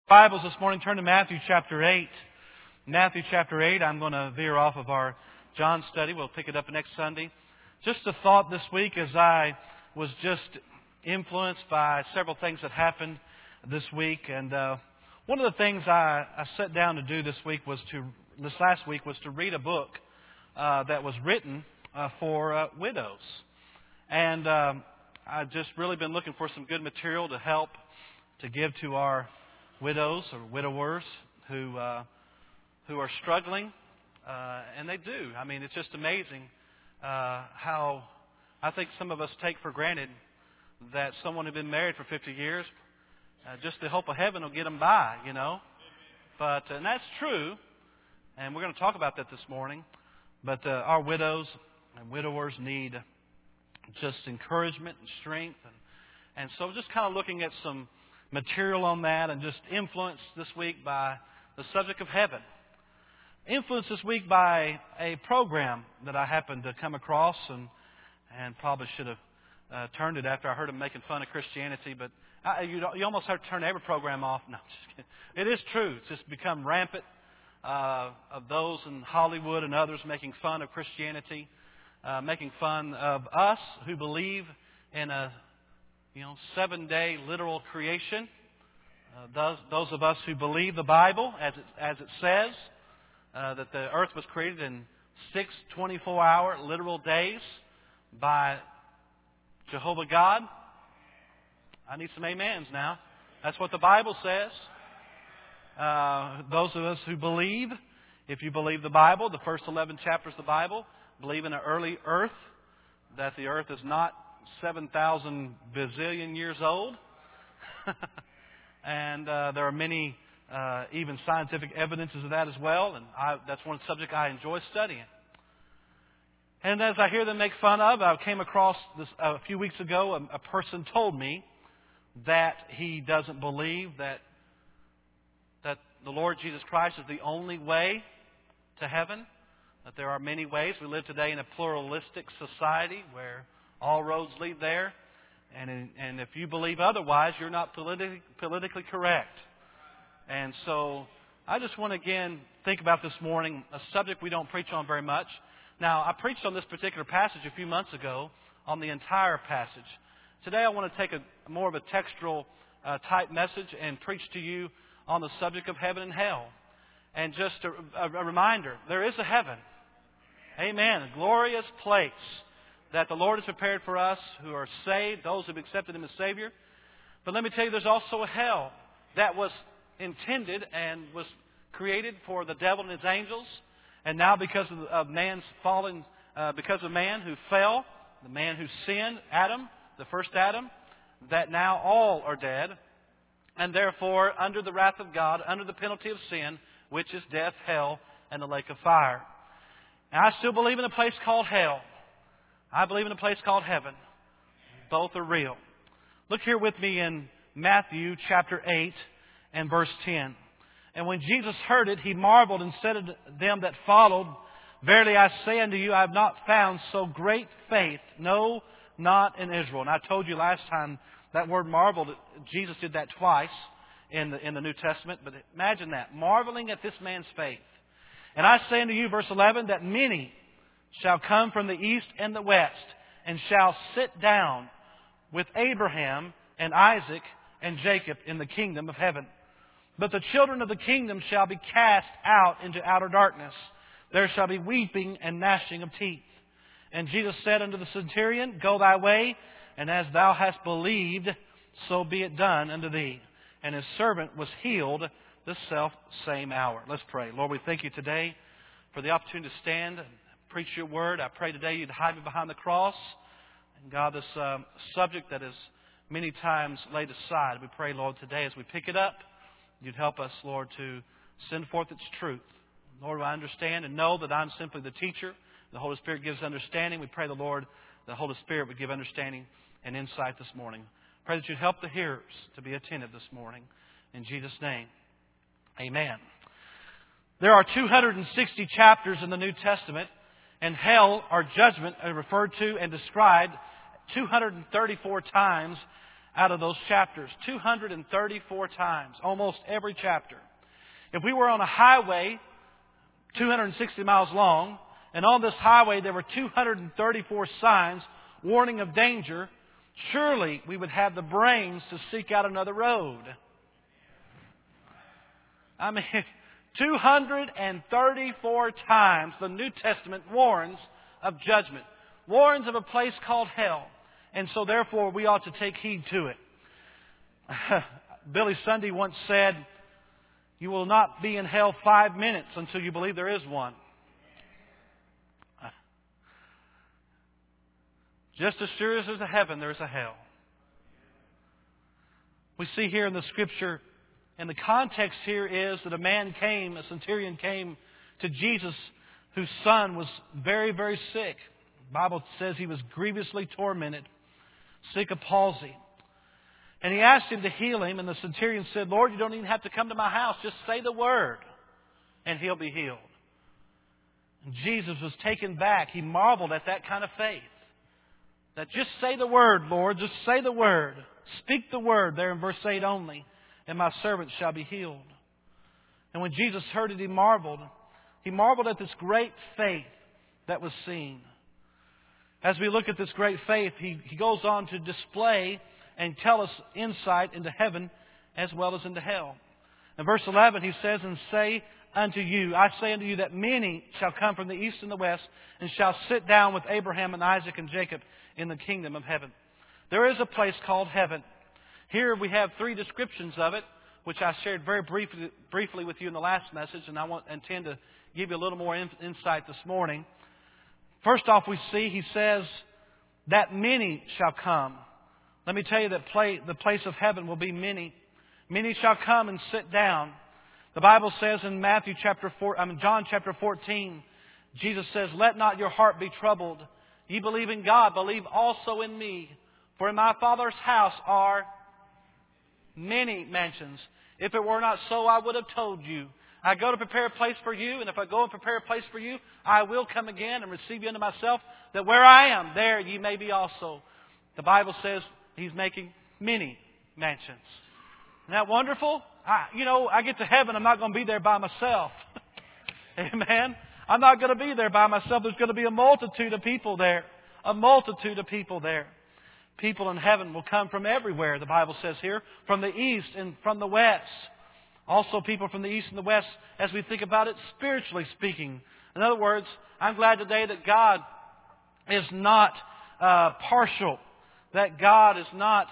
Bibles this morning, turn to Matthew chapter 8. Matthew chapter 8, I'm going to veer off of our John study. We'll pick it up next Sunday. Just a thought this week as I was just influenced by several things that happened this week. And one of the things I sat down to do this last week was to read a book that was written for widows. And I've just really been looking for some good material to help to give to our widows or widowers who are struggling, and they do. I mean, it's just amazing how I think some of us take for granted that someone who's been married for 50 years, just the hope of heaven will get them by, you know. But and that's true, and we're going to talk about that this morning. But our widows and widowers need just encouragement and strength, and so just kind of looking at some material on that, and just influenced this week by the subject of heaven. Influenced this week by a program that I happened to come across, and probably should have turned it after I heard them making fun of Christianity, but you almost have to turn every program off. No, just kidding. It is true. It's just become rampant of those in Hollywood and others making fun of Christianity, making fun of us who believe in a 7-day literal creation. Those of us who believe the Bible as it says, that the earth was created in 6 24-hour literal days by Jehovah God. I need some amens now. That's what the Bible says. Those of us who believe, if you believe the Bible, the first 11 chapters of the Bible, believe in an early earth, that the earth is not 7,000 bazillion years old. And there are many even scientific evidences of that as well. And that's one subject I enjoy studying. And as I hear them make fun of, I came across this a few weeks ago. A person told me that he doesn't believe that the Lord Jesus Christ is the only way to heaven. That there are many ways. We live today in a pluralistic society where all roads lead there. And if you believe otherwise, you're not politically correct. And so I just want to again think about this morning, a subject we don't preach on very much. Now, I preached on this particular passage a few months ago on the entire passage. Today I want to take more of a textual type message and preach to you on the subject of heaven and hell. And just a reminder, there is a heaven. Amen. A glorious place that the Lord has prepared for us who are saved, those who have accepted Him as Savior. But let me tell you, there's also a hell that was intended and was created for the devil and his angels. And now because of man's fallen, because of man who fell, the man who sinned, Adam, the first Adam, that now all are dead. And therefore, under the wrath of God, under the penalty of sin, which is death, hell, and the lake of fire. Now, I still believe in a place called hell. I believe in a place called heaven. Both are real. Look here with me in Matthew chapter 8 and verse 10. And when Jesus heard it, He marveled and said to them that followed, Verily I say unto you, I have not found so great faith, no, not in Israel. And I told you last time that word marveled, Jesus did that twice in the New Testament. But imagine that, marveling at this man's faith. And I say unto you, verse 11, that many shall come from the east and the west, and shall sit down with Abraham and Isaac and Jacob in the kingdom of heaven. But the children of the kingdom shall be cast out into outer darkness. There shall be weeping and gnashing of teeth. And Jesus said unto the centurion, Go thy way, and as thou hast believed, so be it done unto thee. And his servant was healed the self-same hour. Let's pray. Lord, we thank you today for the opportunity to stand and preach your word. I pray today you'd hide me behind the cross. And God, this subject that is many times laid aside, we pray, Lord, today as we pick it up, you'd help us, Lord, to send forth its truth. Lord, I understand and know that I'm simply the teacher. The Holy Spirit gives understanding. We pray the Lord, the Holy Spirit would give understanding and insight this morning. Pray that you'd help the hearers to be attentive this morning. In Jesus' name, amen. There are 260 chapters in the New Testament. And hell, or judgment, are referred to and described 234 times out of those chapters. 234 times, almost every chapter. If we were on a highway 260 miles long, and on this highway there were 234 signs warning of danger, surely we would have the brains to seek out another road. I mean, 234 times the New Testament warns of judgment, warns of a place called hell. And so therefore we ought to take heed to it. Billy Sunday once said, "You will not be in hell 5 minutes until you believe there is one." Just as sure as there's a heaven, there's a hell. We see here in the Scripture, and the context here is that a centurion came to Jesus whose son was very, very sick. The Bible says he was grievously tormented, sick of palsy. And he asked him to heal him, and the centurion said, "Lord, you don't even have to come to my house. Just say the word, and he'll be healed." And Jesus was taken back. He marveled at that kind of faith. That just say the word, Lord, just say the word. Speak the word there in verse 8 only, and my servant shall be healed. And when Jesus heard it, he marveled. He marveled at this great faith that was seen. As we look at this great faith, he goes on to display and tell us insight into heaven as well as into hell. In verse 11 he says, "And say unto you, I say unto you that many shall come from the east and the west, and shall sit down with Abraham and Isaac and Jacob in the kingdom of heaven." There is a place called heaven. Here we have 3 descriptions of it, which I shared very briefly with you in the last message, and I intend to give you a little more insight this morning. First off, we see he says that many shall come. Let me tell you that the place of heaven will be many. Many shall come and sit down. The Bible says in John chapter 14, Jesus says, "Let not your heart be troubled. Ye believe in God, believe also in me. For in my Father's house are many mansions. If it were not so, I would have told you. I go to prepare a place for you, and if I go and prepare a place for you, I will come again and receive you unto myself, that where I am, there ye may be also." The Bible says He's making many mansions. Isn't that wonderful? I get to heaven, I'm not going to be there by myself. Amen? I'm not going to be there by myself. There's going to be a multitude of people there. A multitude of people there. People in heaven will come from everywhere, the Bible says here, from the east and from the west. Also people from the east and the west, as we think about it spiritually speaking. In other words, I'm glad today that God is not partial. That God is not,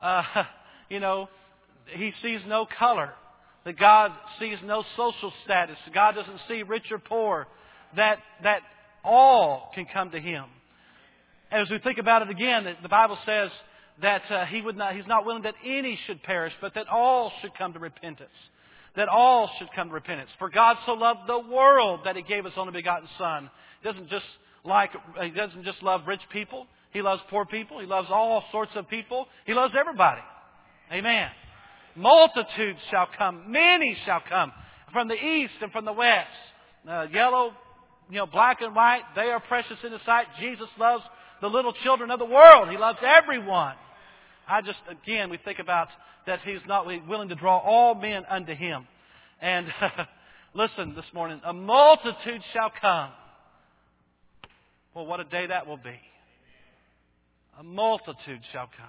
He sees no color. That God sees no social status. God doesn't see rich or poor. That all can come to Him. As we think about it again, the Bible says that He's not willing that any should perish, but that all should come to repentance. That all should come to repentance. For God so loved the world that He gave His only begotten Son. He doesn't just love rich people. He loves poor people. He loves all sorts of people. He loves everybody. Amen. Multitudes shall come. Many shall come from the east and from the west. Yellow, black and white. They are precious in His sight. Jesus loves the little children of the world. He loves everyone. We think about that He's not willing to draw all men unto Him. And listen this morning, a multitude shall come. Well, what a day that will be. A multitude shall come.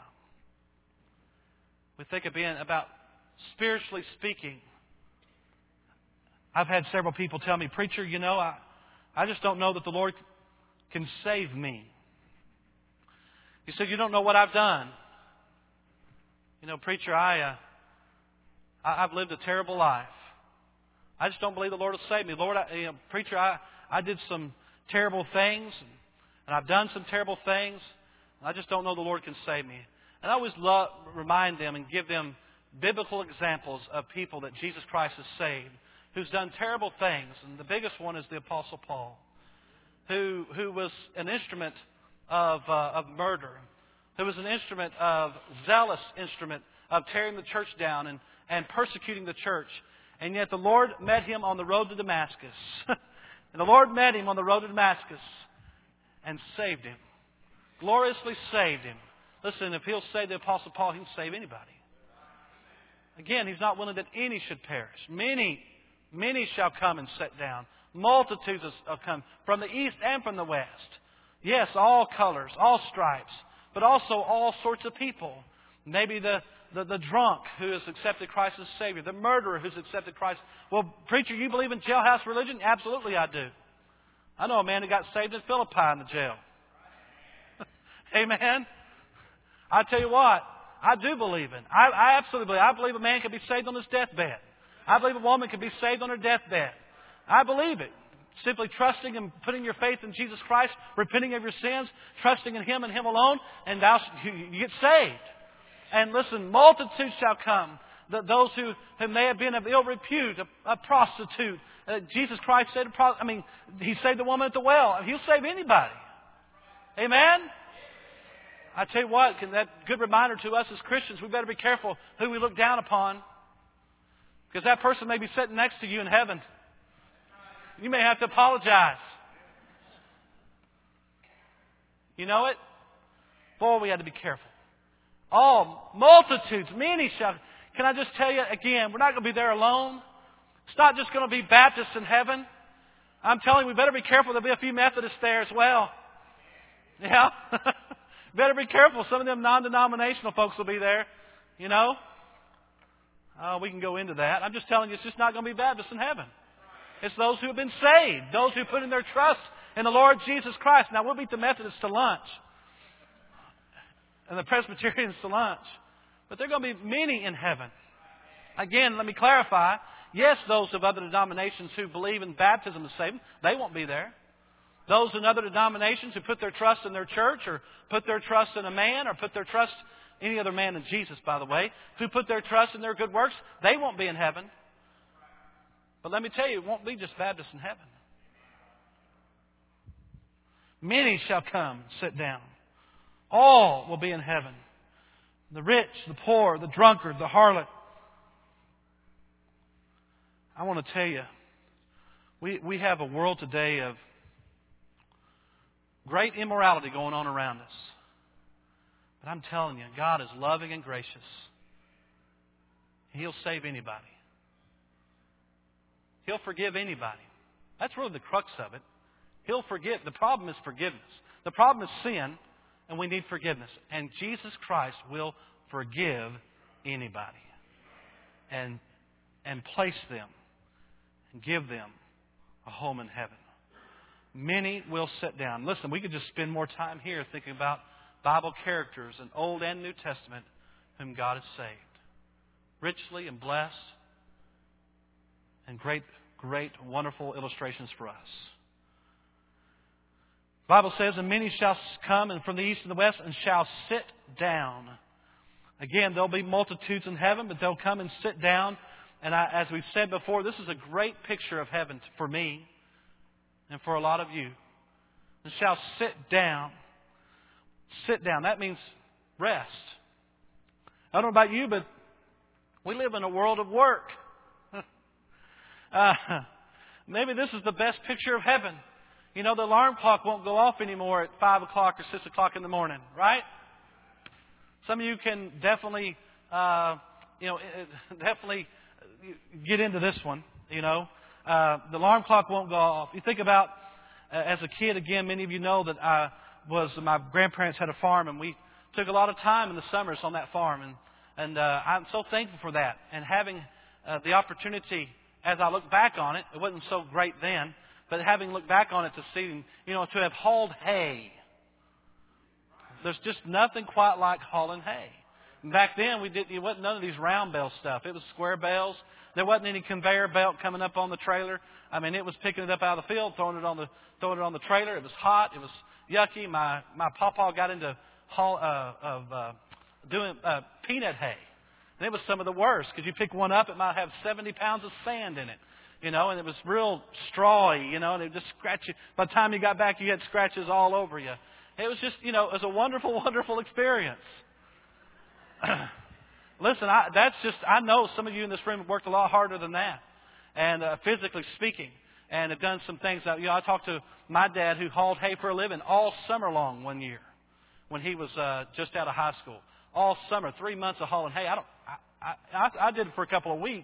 We think about spiritually speaking. I've had several people tell me, "Preacher, I just don't know that the Lord can save me." He said, "You don't know what I've done. Preacher, I've lived a terrible life. I just don't believe the Lord will save me. Lord, preacher, I did some terrible things, and I've done some terrible things. I just don't know the Lord can save me." And I always remind them and give them biblical examples of people that Jesus Christ has saved, who's done terrible things. And the biggest one is the Apostle Paul, who was an instrument of murder, who was an zealous instrument of tearing the church down and persecuting the church. And yet the Lord met him on the road to Damascus. And the Lord met him on the road to Damascus and saved him. Gloriously saved him. Listen, if He'll save the Apostle Paul, He can save anybody. Again, He's not willing that any should perish. Many shall come and sit down. Multitudes will come from the east and from the west. Yes, all colors, all stripes, but also all sorts of people. Maybe the drunk who has accepted Christ as Savior, the murderer who's accepted Christ. Well, preacher, you believe in jailhouse religion? Absolutely I do. I know a man who got saved in Philippi in the jail. Amen? I tell you what, I do believe in. I absolutely believe. I believe a man can be saved on his deathbed. I believe a woman can be saved on her deathbed. I believe it. Simply trusting and putting your faith in Jesus Christ, repenting of your sins, trusting in Him and Him alone, and you get saved. And listen, multitudes shall come. Those who may have been of ill repute, a prostitute. Jesus Christ said, He saved the woman at the well. He'll save anybody. Amen? I tell you what, that good reminder to us as Christians, we better be careful who we look down upon. Because that person may be sitting next to you in heaven. You may have to apologize. You know it? Boy, we had to be careful. All multitudes, many shall. Can I just tell you again, we're not going to be there alone. It's not just going to be Baptists in heaven. I'm telling you, we better be careful. There'll be a few Methodists there as well. Yeah? Better be careful. Some of them non-denominational folks will be there. You know? We can go into that. I'm just telling you, it's just not going to be Baptists in heaven. It's those who have been saved. Those who put in their trust in the Lord Jesus Christ. Now, we'll meet the Methodists to lunch. And the Presbyterians to lunch. But there are going to be many in heaven. Again, let me clarify. Yes, those of other denominations who believe in baptism as saving, they won't be there. Those in other denominations who put their trust in their church or put their trust in a man or put their trust any other man than Jesus, by the way, who put their trust in their good works, they won't be in heaven. But let me tell you, it won't be just Baptists in heaven. Many shall come and sit down. All will be in heaven. The rich, the poor, the drunkard, the harlot. I want to tell you, we have a world today of great immorality going on around us. But I'm telling you, God is loving and gracious. He'll save anybody. He'll forgive anybody. That's really the crux of it. He'll forgive. The problem is forgiveness. The problem is sin, and we need forgiveness. And Jesus Christ will forgive anybody. And place them and give them a home in heaven. Many will sit down. Listen, we could just spend more time here thinking about Bible characters in Old and New Testament whom God has saved. Richly and blessed. And great, wonderful illustrations for us. The Bible says, and many shall come and from the east and the west and shall sit down. Again, there'll be multitudes in heaven, but they'll come and sit down. And as we've said before, this is a great picture of heaven for me and for a lot of you. And shall sit down. Sit down. That means rest. I don't know about you, but we live in a world of work. Maybe this is the best picture of heaven. You know, the alarm clock won't go off anymore at 5 o'clock or 6 o'clock in the morning, right? Some of you can definitely get into this one, you know. The alarm clock won't go off. You think about, as a kid, again, many of you know that my grandparents had a farm, and we took a lot of time in the summers on that farm. And I'm so thankful for that. And having the opportunity, as I look back on it, it wasn't so great then, but having looked back on it to see, you know, to have hauled hay. There's just nothing quite like hauling hay. And back then, it wasn't none of these round bale stuff. It was square bales. There wasn't any conveyor belt coming up on the trailer. I mean, it was picking it up out of the field, throwing it on the trailer. It was hot. It was yucky. My pawpaw got into doing peanut hay. And it was some of the worst, because you pick one up, it might have 70 pounds of sand in it, you know, and it was real strawy, you know, and it would just scratch you. By the time you got back, you had scratches all over you. It was just, you know, it was a wonderful, wonderful experience. Listen, I know some of you in this room have worked a lot harder than that, and physically speaking, and have done some things. You know, I talked to my dad who hauled hay for a living all summer long one year. when he was just out of high school. All summer, 3 months of hauling hay. I did it for a couple of weeks.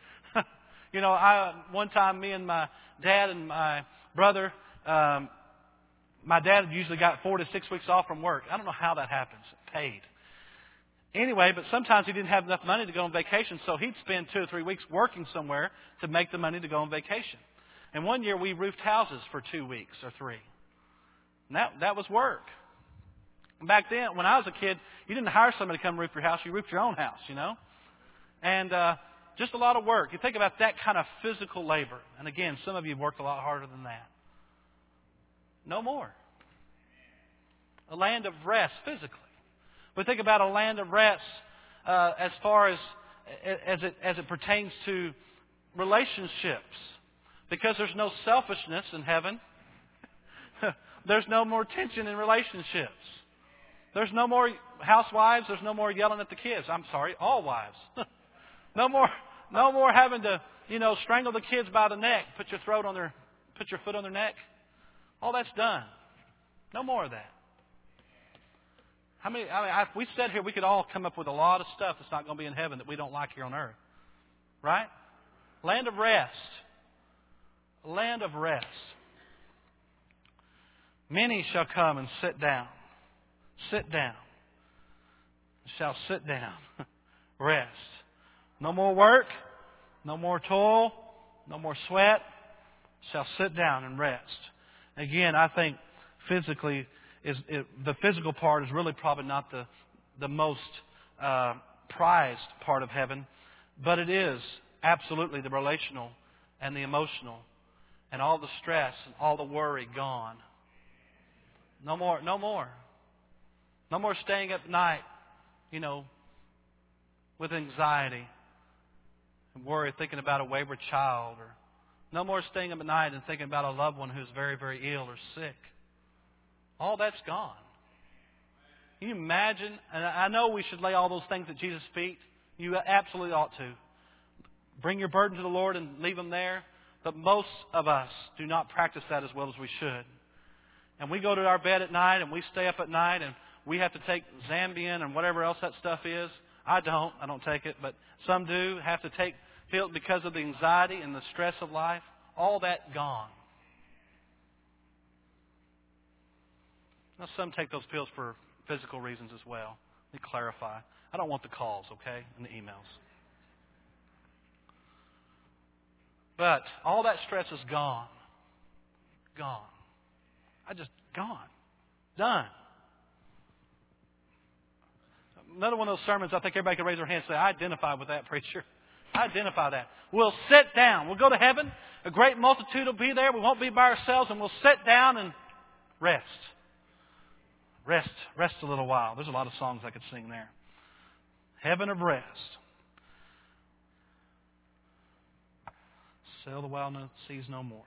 One time me and my dad and my brother, my dad usually got 4 to 6 weeks off from work. I don't know how that happens. Paid. Anyway, but sometimes he didn't have enough money to go on vacation, so he'd spend 2 or 3 weeks working somewhere to make the money to go on vacation. And one year we roofed houses for 2 weeks or 3. And that was work. And back then, when I was a kid, you didn't hire somebody to come roof your house. You roofed your own house, And just a lot of work. You think about that kind of physical labor. And again, some of you have worked a lot harder than that. No more. A land of rest physically. But think about a land of rest as far as it pertains to relationships. Because there's no selfishness in heaven. There's no more tension in relationships. There's no more housewives. There's no more yelling at the kids. I'm sorry, all wives. No more having to, strangle the kids by the neck, put your foot on their neck. All that's done. No more of that. If we sat here, we could all come up with a lot of stuff that's not going to be in heaven that we don't like here on earth. Right? Land of rest. Land of rest. Many shall come and sit down. Sit down. Shall sit down. Rest. No more work. No more toil. No more sweat. Shall sit down and rest. Again, I think physically, the physical part is really probably not the most prized part of heaven, but it is absolutely the relational and the emotional and all the stress and all the worry gone. No more. No more. No more staying up at night, with anxiety and worry, thinking about a wayward child. Or no more staying up at night and thinking about a loved one who's very, very ill or sick. All that's gone. Can you imagine? And I know we should lay all those things at Jesus' feet. You absolutely ought to. Bring your burden to the Lord and leave them there. But most of us do not practice that as well as we should. And we go to our bed at night and we stay up at night and we have to take Zambian and whatever else that stuff is. I don't take it, but some do have to feel it because of the anxiety and the stress of life. All that gone. Now, some take those pills for physical reasons as well. Let me clarify. I don't want the calls, okay, and the emails. But all that stress is gone. Gone. Gone. Done. Another one of those sermons I think everybody can raise their hand and say, I identify with that, preacher. I identify that. We'll sit down. We'll go to heaven. A great multitude will be there. We won't be by ourselves, and we'll sit down and rest. Rest a little while. There's a lot of songs I could sing there. Heaven of rest. Sail the wild seas no more.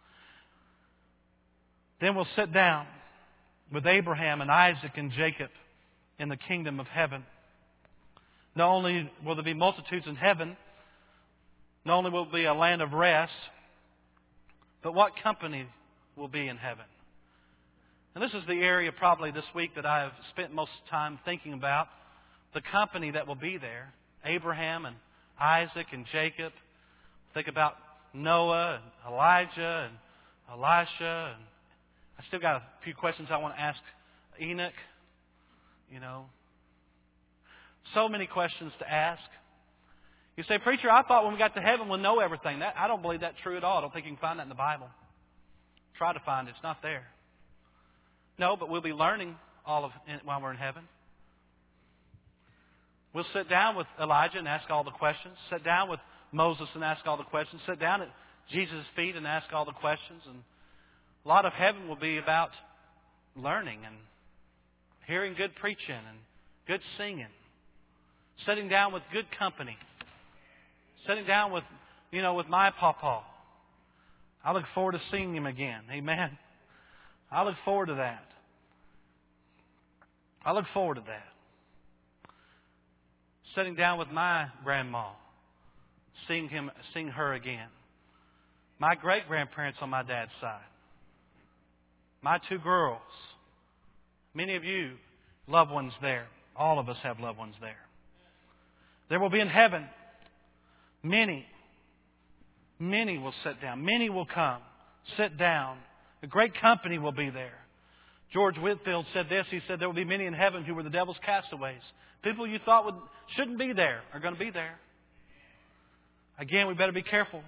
Then we'll sit down with Abraham and Isaac and Jacob in the kingdom of heaven. Not only will there be multitudes in heaven, not only will it be a land of rest, but what company will be in heaven? And this is the area probably this week that I have spent most of the time thinking about. The company that will be there. Abraham and Isaac and Jacob. Think about Noah and Elijah and Elisha. And I still got a few questions I want to ask Enoch. So many questions to ask. You say, preacher, I thought when we got to heaven we'll know everything. I don't believe that's true at all. I don't think you can find that in the Bible. Try to find it. It's not there. No, but we'll be learning all of it while we're in heaven. We'll sit down with Elijah and ask all the questions. Sit down with Moses and ask all the questions. Sit down at Jesus' feet and ask all the questions. And a lot of heaven will be about learning and hearing good preaching and good singing. Sitting down with good company. Sitting down with my pawpaw. I look forward to seeing him again. Amen. I look forward to that. I look forward to that. Sitting down with my grandma. Seeing her again. My great-grandparents on my dad's side. My 2 girls. Many of you loved ones there. All of us have loved ones there. There will be in heaven many will sit down. Many will come, sit down. A great company will be there. George Whitefield said this. He said there will be many in heaven who were the devil's castaways. People you thought shouldn't be there are going to be there. Again, we better be careful.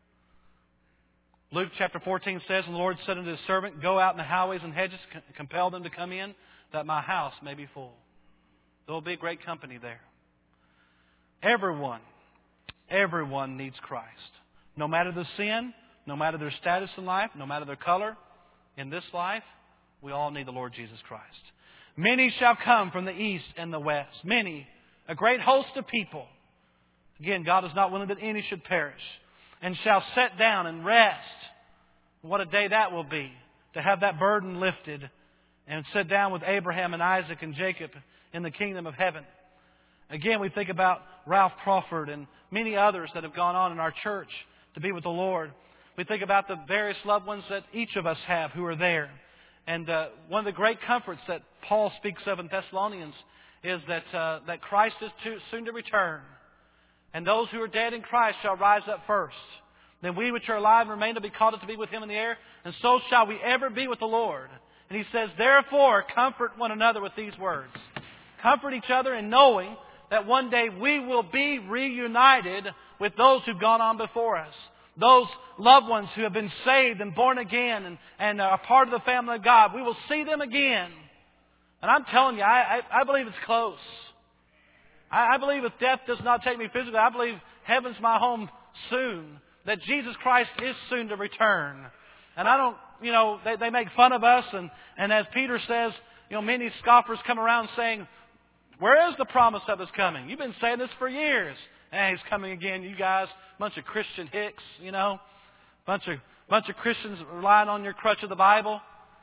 Luke chapter 14 says, And the Lord said unto his servant, Go out in the highways and hedges, compel them to come in, that my house may be full. There will be a great company there. Everyone needs Christ. No matter the sin, no matter their status in life, no matter their color in this life, we all need the Lord Jesus Christ. Many shall come from the east and the west. Many, a great host of people. Again, God is not willing that any should perish. And shall sit down and rest. What a day that will be, to have that burden lifted and sit down with Abraham and Isaac and Jacob in the kingdom of heaven. Again, we think about Ralph Crawford and many others that have gone on in our church to be with the Lord. We think about the various loved ones that each of us have who are there. And one of the great comforts that Paul speaks of in Thessalonians is that Christ is soon to return. And those who are dead in Christ shall rise up first. Then we which are alive and remain to be called up to be with Him in the air. And so shall we ever be with the Lord. And He says, Therefore, comfort one another with these words. Comfort each other in knowing that one day we will be reunited with those who've gone on before us. Those loved ones who have been saved and born again and are part of the family of God. We will see them again. And I'm telling you, I believe it's close. I believe if death does not take me physically, I believe heaven's my home soon. That Jesus Christ is soon to return. And I don't, they make fun of us. And as Peter says, many scoffers come around saying, where is the promise of His coming? You've been saying this for years. He's coming again, you guys. Bunch of Christian hicks, Bunch of Christians relying on your crutch of the Bible.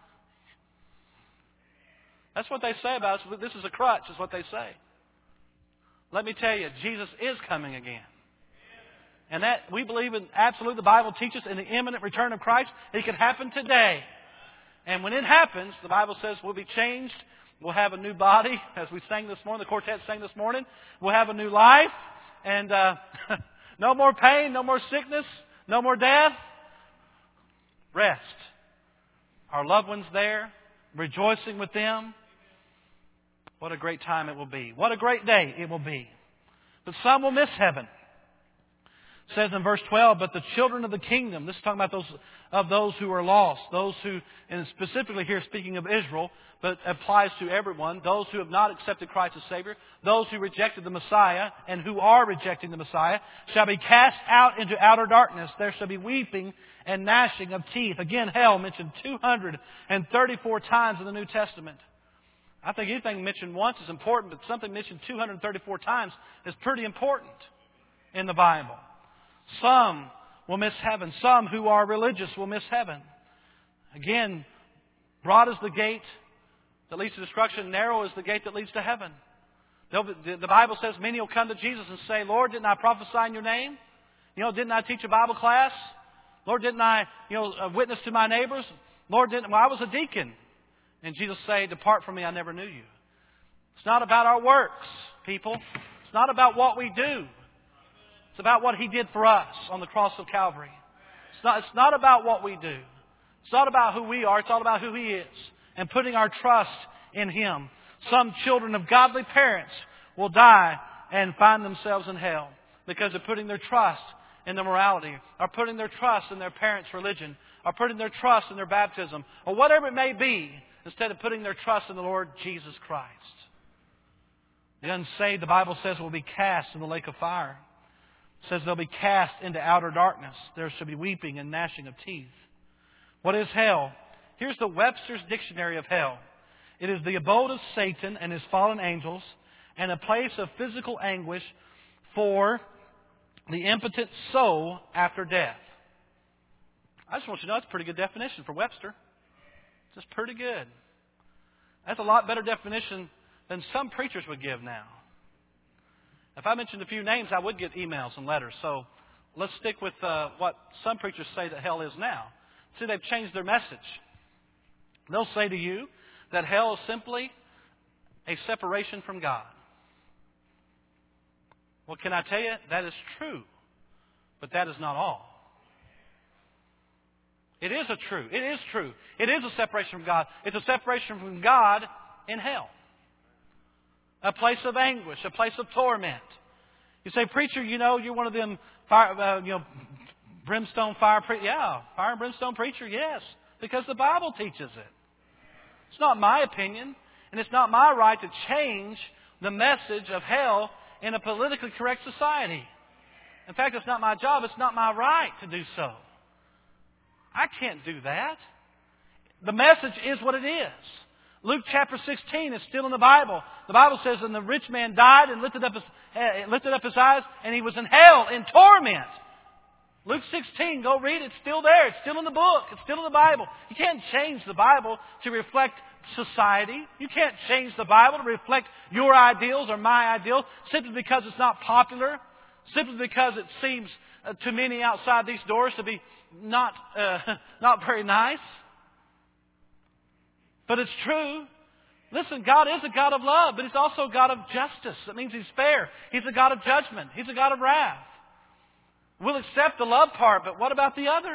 That's what they say about us. This is a crutch, is what they say. Let me tell you, Jesus is coming again. And that we believe in absolute, the Bible teaches in the imminent return of Christ. It can happen today. And when it happens, the Bible says we'll be changed. We'll have a new body, as we sang this morning, the quartet sang this morning. We'll have a new life. And no more pain, no more sickness, no more death. Rest. Our loved ones there, rejoicing with them. What a great time it will be. What a great day it will be. But some will miss heaven. It says in verse 12, but the children of the kingdom, this is talking about those who are lost, those who, and specifically here speaking of Israel, but applies to everyone, those who have not accepted Christ as Savior, those who rejected the Messiah and who are rejecting the Messiah, shall be cast out into outer darkness. There shall be weeping and gnashing of teeth. Again, hell mentioned 234 times in the New Testament. I think anything mentioned once is important, but something mentioned 234 times is pretty important in the Bible. Some will miss heaven. Some who are religious will miss heaven. Again, broad is the gate that leads to destruction. Narrow is the gate that leads to heaven. The Bible says many will come to Jesus and say, Lord, didn't I prophesy in your name? Didn't I teach a Bible class? Lord, didn't I, witness to my neighbors? Lord, I was a deacon. And Jesus say, depart from me, I never knew you. It's not about our works, people. It's not about what we do. It's about what He did for us on the cross of Calvary. It's not about what we do. It's not about who we are. It's all about who He is. And putting our trust in Him. Some children of godly parents will die and find themselves in hell because of putting their trust in their morality, or putting their trust in their parents' religion, or putting their trust in their baptism, or whatever it may be, instead of putting their trust in the Lord Jesus Christ. The unsaved, the Bible says, will be cast in the lake of fire. It says they'll be cast into outer darkness. There shall be weeping and gnashing of teeth. What is hell? Here's the Webster's Dictionary of hell. It is the abode of Satan and his fallen angels, and a place of physical anguish for the impotent soul after death. I just want you to know that's a pretty good definition for Webster. It's just pretty good. That's a lot better definition than some preachers would give now. If I mentioned a few names, I would get emails and letters. So let's stick with what some preachers say that hell is now. See, they've changed their message. They'll say to you that hell is simply a separation from God. Well, can I tell you, that is true. But that is not all. It is true. It is true. It is a separation from God. It's a separation from God in hell. A place of anguish, a place of torment. You say, preacher, you're one of them brimstone fire preacher. Yeah, fire and brimstone preacher, yes. Because the Bible teaches it. It's not my opinion, and it's not my right to change the message of hell in a politically correct society. In fact, it's not my job. It's not my right to do so. I can't do that. The message is what it is. Luke chapter 16 is still in the Bible. The Bible says, and the rich man died and lifted up his eyes, and he was in hell, in torment. Luke 16, go read it. It's still there. It's still in the book. It's still in the Bible. You can't change the Bible to reflect society. You can't change the Bible to reflect your ideals or my ideals simply because it's not popular, simply because it seems to many outside these doors to be not very nice. But it's true. Listen, God is a God of love, but He's also a God of justice. That means He's fair. He's a God of judgment. He's a God of wrath. We'll accept the love part, but what about the other?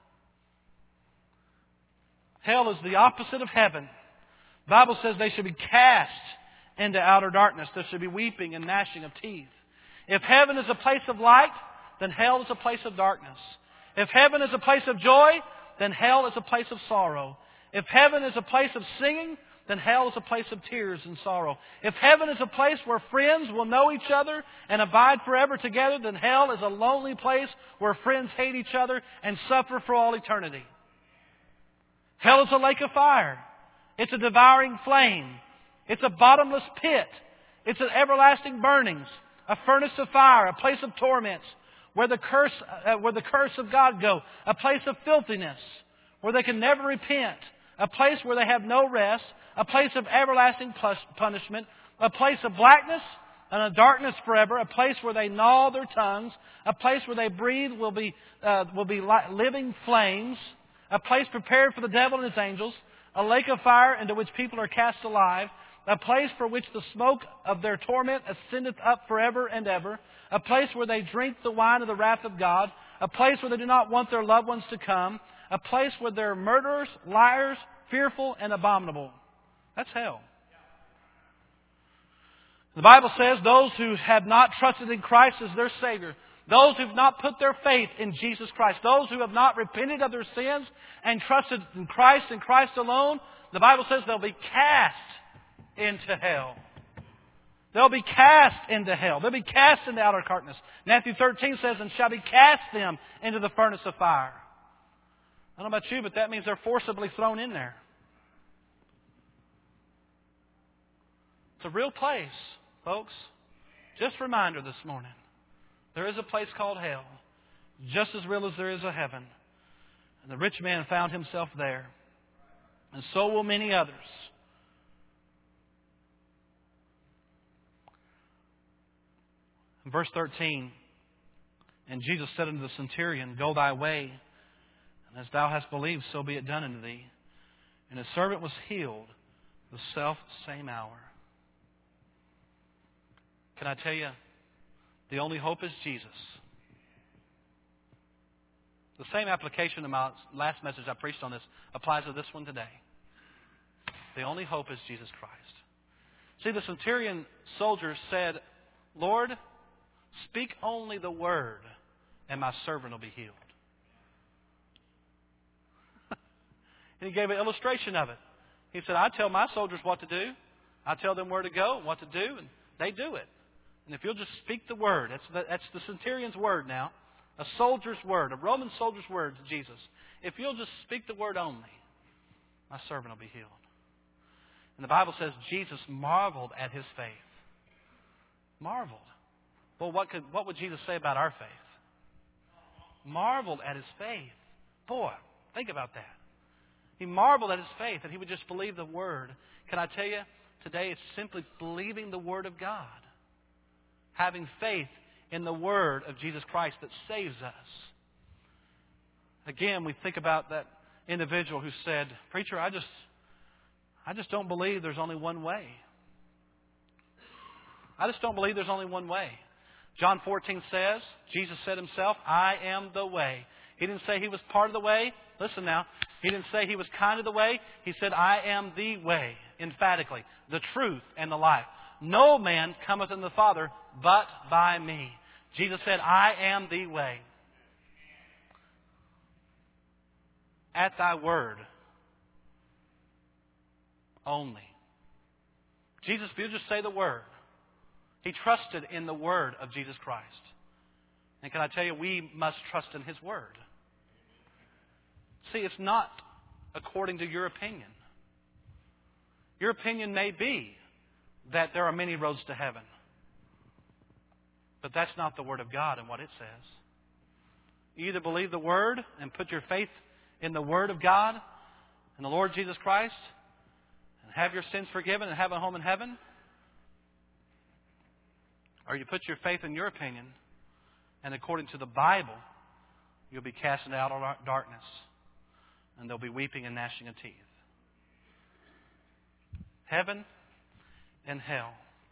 Hell is the opposite of heaven. The Bible says they should be cast into outer darkness. There should be weeping and gnashing of teeth. If heaven is a place of light, then hell is a place of darkness. If heaven is a place of joy, then hell is a place of sorrow. If heaven is a place of singing, then hell is a place of tears and sorrow. If heaven is a place where friends will know each other and abide forever together, then hell is a lonely place where friends hate each other and suffer for all eternity. Hell is a lake of fire. It's a devouring flame. It's a bottomless pit. It's an everlasting burnings, a furnace of fire, a place of torments, where the curse of God go, a place of filthiness, where they can never repent, a place where they have no rest, a place of everlasting punishment, a place of blackness and a darkness forever, a place where they gnaw their tongues, a place where they breathe will be like living flames, a place prepared for the devil and his angels, a lake of fire into which people are cast alive, a place for which the smoke of their torment ascendeth up forever and ever, a place where they drink the wine of the wrath of God, a place where they do not want their loved ones to come, a place where they're murderers, liars, fearful, and abominable. That's hell. The Bible says those who have not trusted in Christ as their Savior, those who have not put their faith in Jesus Christ, those who have not repented of their sins and trusted in Christ and Christ alone, the Bible says they'll be cast into hell. They'll be cast into hell. They'll be cast into outer darkness. Matthew 13 says, and shall be cast them into the furnace of fire. I don't know about you, but that means they're forcibly thrown in there. It's a real place, folks. Just a reminder this morning. There is a place called hell, just as real as there is a heaven. And the rich man found himself there. And so will many others. In verse 13, and Jesus said unto the centurion, go thy way, and as thou hast believed, so be it done unto thee. And his servant was healed the self-same hour. Can I tell you, the only hope is Jesus. The same application of my last message I preached on this applies to this one today. The only hope is Jesus Christ. See, the centurion soldier said, Lord, speak only the word, and my servant will be healed. And he gave an illustration of it. He said, I tell my soldiers what to do. I tell them where to go and what to do, and they do it. And if you'll just speak the word, that's the centurion's word now, a soldier's word, a Roman soldier's word to Jesus. If you'll just speak the word only, my servant will be healed. And the Bible says Jesus marveled at his faith. Marveled. Well, what would Jesus say about our faith? Marveled at his faith. Boy, think about that. He marveled at his faith that he would just believe the word. Can I tell you, today it's simply believing the word of God. Having faith in the word of Jesus Christ that saves us. Again, we think about that individual who said, Preacher, I just don't believe there's only one way. I just don't believe there's only one way. John 14 says, Jesus said himself, I am the way. He didn't say he was part of the way. Listen now. He didn't say he was kind of the way. He said, I am the way, emphatically, the truth and the life. No man cometh unto the Father but by me. Jesus said, I am the way. At thy word only. Jesus, if you just say the word, he trusted in the word of Jesus Christ. And can I tell you, we must trust in his word. See, it's not according to your opinion. Your opinion may be that there are many roads to heaven. But that's not the Word of God and what it says. You either believe the Word and put your faith in the Word of God and the Lord Jesus Christ and have your sins forgiven and have a home in heaven, or you put your faith in your opinion and according to the Bible, you'll be cast into outer darkness and there'll be weeping and gnashing of teeth. Heaven and hell.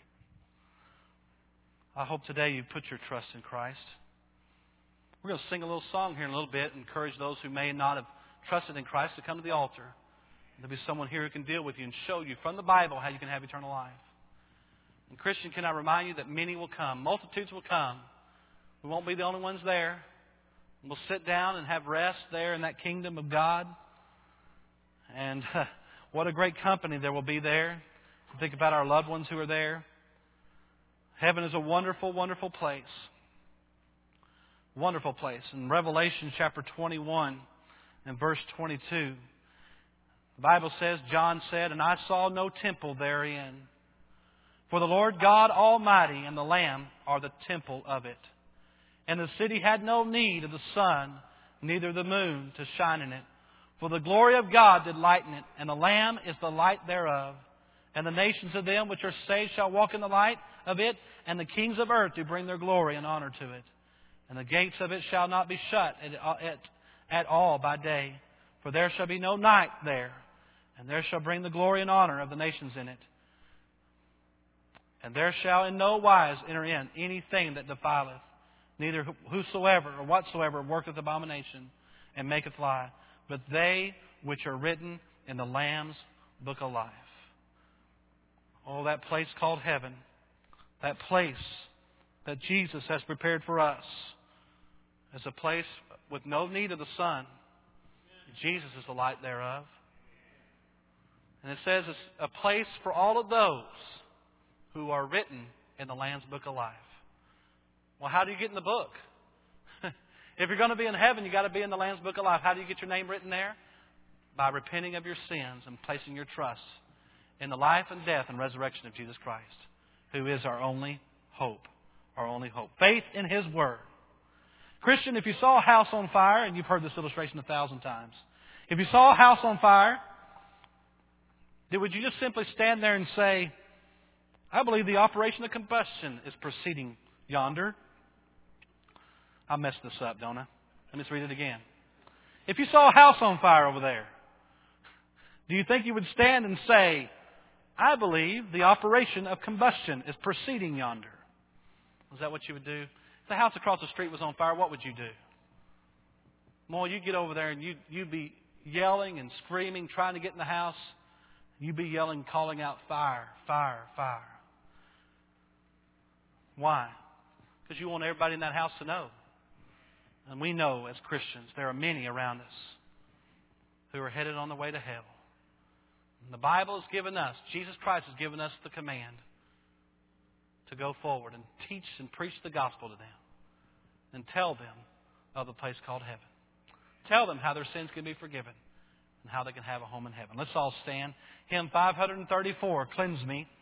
I hope today you put your trust in Christ. We're going to sing a little song here in a little bit, encourage those who may not have trusted in Christ to come to the altar. There'll be someone here who can deal with you and show you from the Bible how you can have eternal life. And Christian, can I remind you that many will come. Multitudes will come. We won't be the only ones there. We'll sit down and have rest there in that kingdom of God. And what a great company there will be there. Think about our loved ones who are there. Heaven is a wonderful, wonderful place. Wonderful place. In Revelation chapter 21 and verse 22, the Bible says, John said, and I saw no temple therein. For the Lord God Almighty and the Lamb are the temple of it. And the city had no need of the sun, neither the moon to shine in it. For the glory of God did lighten it, and the Lamb is the light thereof. And the nations of them which are saved shall walk in the light of it, and the kings of earth do bring their glory and honor to it. And the gates of it shall not be shut at all by day, for there shall be no night there. And there shall bring the glory and honor of the nations in it. And there shall in no wise enter in anything that defileth, neither whosoever or whatsoever worketh abomination and maketh lie, but they which are written in the Lamb's book of life. Oh, that place called heaven, that place that Jesus has prepared for us, is a place with no need of the sun. Jesus is the light thereof. And it says it's a place for all of those who are written in the Lamb's book of life. Well, how do you get in the book? If you're going to be in heaven, you've got to be in the Lamb's book of life. How do you get your name written there? By repenting of your sins and placing your trust in the life and death and resurrection of Jesus Christ, who is our only hope. Our only hope. Faith in His Word. Christian, if you saw a house on fire, and you've heard this illustration 1,000 times. If you saw a house on fire, would you just simply stand there and say, I believe the operation of combustion is proceeding yonder? I messed this up, don't I? Let me just read it again. If you saw a house on fire over there, do you think you would stand and say, I believe the operation of combustion is proceeding yonder? Is that what you would do? If the house across the street was on fire, what would you do? Well, you'd get over there and you'd be yelling and screaming, trying to get in the house. You'd be yelling, calling out, fire, fire, fire. Why? Because you want everybody in that house to know. And we know as Christians there are many around us who are headed on the way to hell. And the Bible has given us, Jesus Christ has given us the command to go forward and teach and preach the gospel to them and tell them of the place called heaven. Tell them how their sins can be forgiven and how they can have a home in heaven. Let's all stand. Hymn 534, Cleanse Me.